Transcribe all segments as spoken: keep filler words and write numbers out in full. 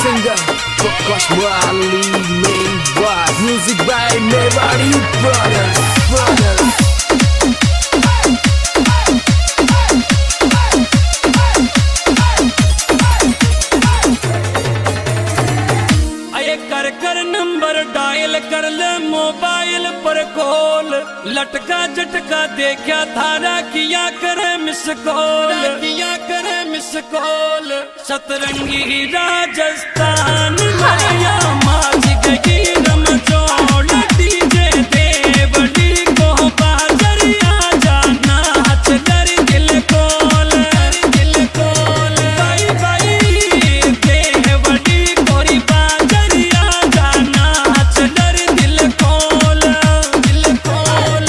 singer Prakash Murali, main boss. Music by Mewari Brothers, Brothers. कर कर number dial कर ले मोबाइल पर कॉल, लटका झटका देखा थारा किया करे मिस कॉल, किया करे मिस कॉल। सतरंगी राजस्थान मैया माज गई रमचौड़, डीजे देवली को बाजरिया जाना हच कर दिल कोल, दिल कोल। बाई बाई देवली कोरी बाजरिया जाना हच कर दिल कोल, दिल कोल।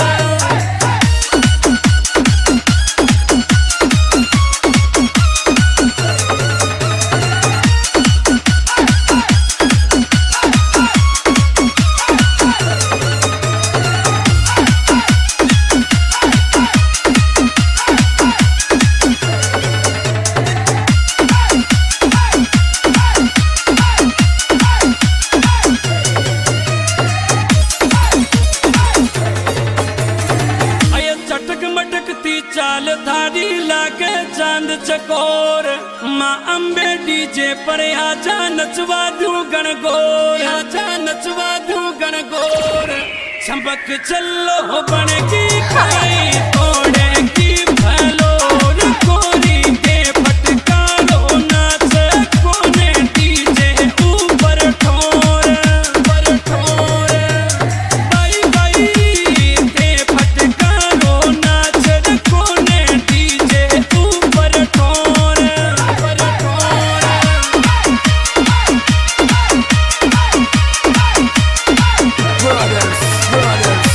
चाल धारी लागे चांद चकोर, माँ अम्बे डीजे पर आजा नचवा दूं गणगौर, आजा नचवा दूं गणगौर। चंपक चलो बन की खाई तोड़े की भलोर, कोरी के फटकारो नाच कोने डीजे ऊपर ठोर, ऊपर ठोर। बाई बाई के फटकारो नाच कोने डीजे ऊपर ठोर, ऊपर ठोर। Brothers, brothers.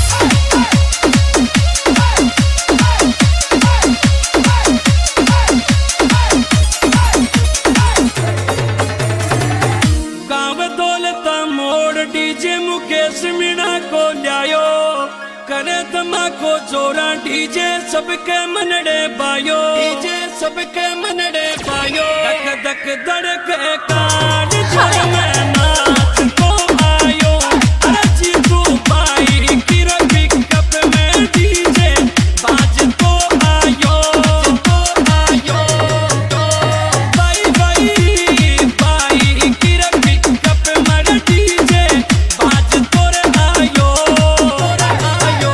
गाँव दौलता मोड़ डीजे मुकेश मीणा को लायो, करे धमाको जोरा डीजे सबके मनड़े बायो, डीजे सबके मनड़े बायो। धक धक धड़के कान जोर में नाच को आयो, अरे जीतू पाई किरो पिकअप में डीजे बाज को आयो, को आयो। बाई बाई बाई किरो पिकअप में डीजे बाज तोर आयो, तोर आयो।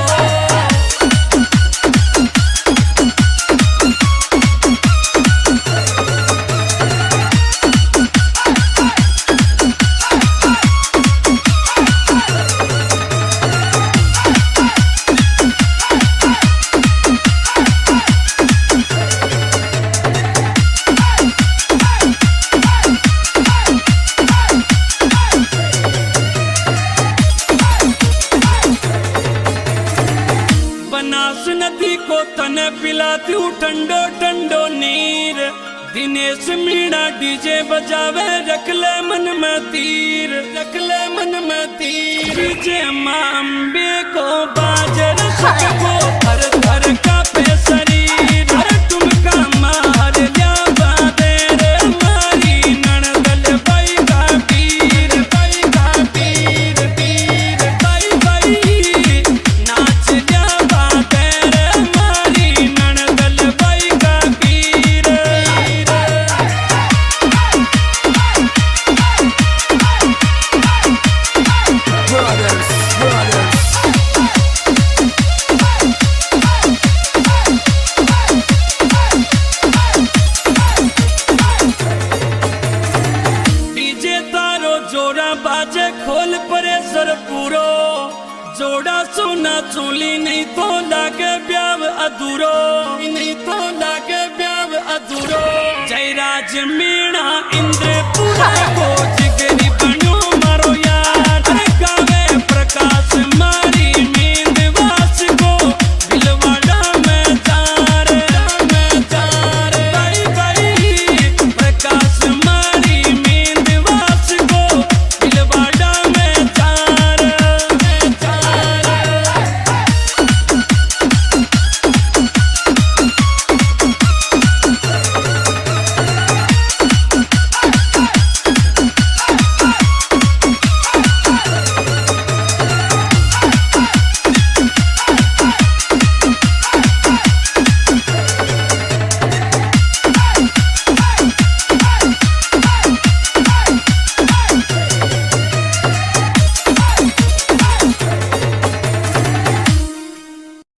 बनास नदी को तने पिलाती हूँ ठंडो ठंडो नीर, दिनेश मीणा डीजे बजावे रख ले मन में तीर, रख ले मन में तीर। डीजे माँ अम्बे को बाजर सबको थर थर का पे शरीर, अरे तुमका मार लिया बादे रे मारी नणदल बाई का पीर, बाई का पीर, पीर। बाई बाई नाच लिया बादे रे मारी नणदल बाई का पीर। Brothers, brothers. डीजे तारो जोड़ा बाजे खोल परेसर पूरो, जोड़ा सोना चोली नहीं तो लागे ब्याव अधूरो, नहीं तो लागे ब्याव अधूरो। जयराज मीणा